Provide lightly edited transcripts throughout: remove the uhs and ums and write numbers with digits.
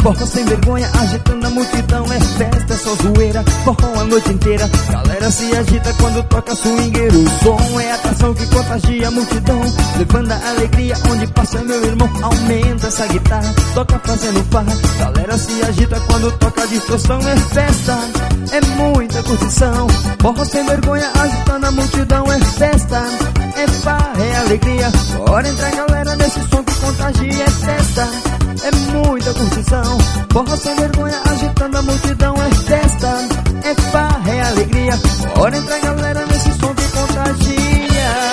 Forró sem vergonha, agitando a multidão. É festa, é só zoeira, forró a noite inteira. Galera se agita quando toca swingueiro. O som é a atração que contagia a multidão, levando a alegria onde passa meu irmão. Aumenta essa guitarra, toca fazendo farra. Galera se agita quando toca a distorção. É festa, é muita curtição. Forró sem vergonha, agitando a multidão. É festa, é farra, é alegria. Bora entrar galera nesse som que contagia. É festa, é muita curtição. Forró sem vergonha, agitando a multidão. É festa, é farra, é alegria. Bora entrar galera nesse som que contagia.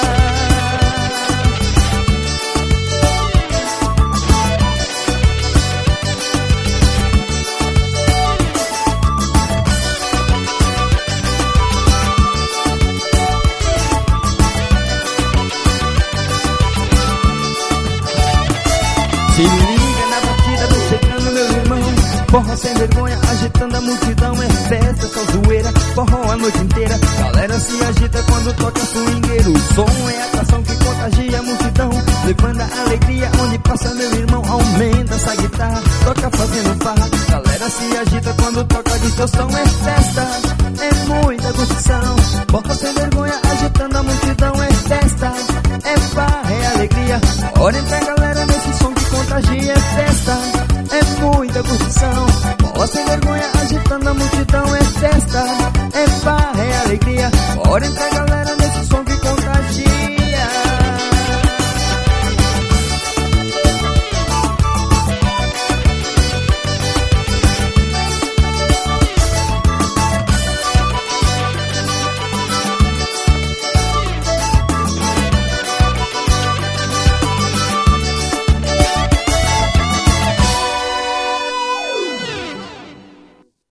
Se liga na batida, tô chegando meu irmão. Forró sem vergonha, agitando a multidão. É festa, só zoeira, forró a noite inteira. Galera se agita quando toca swingueiro. O som é a atração que contagia a multidão, levando a alegria onde passa meu irmão. Aumenta essa guitarra, toca fazendo farra. Galera se agita quando toca a distorção. É festa, é muita curtição. Forró sem vergonha, agitando a multidão. É festa, é farra, é alegria. Bora entrar galera nesse som que contagia. É festa, é muita curtição. Forró sem vergonha, agitando a multidão. É festa, é farra, é alegria. Bora entrar galera